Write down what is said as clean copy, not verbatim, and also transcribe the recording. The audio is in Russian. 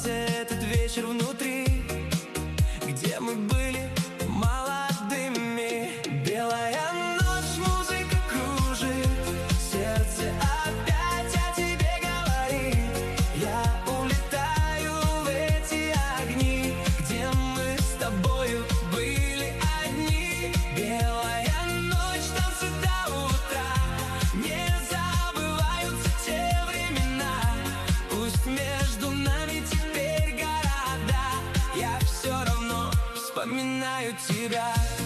остался этот вечер внутри, где мы были молодыми. Белая ночь, музыка кружит, сердце опять о тебе говорит. Я улетаю в эти огни, где мы с тобою были одни. Белая ночь, танцы до утра, не забываются те времена. Пусть между нами теперь города, я все равно вспоминаю тебя.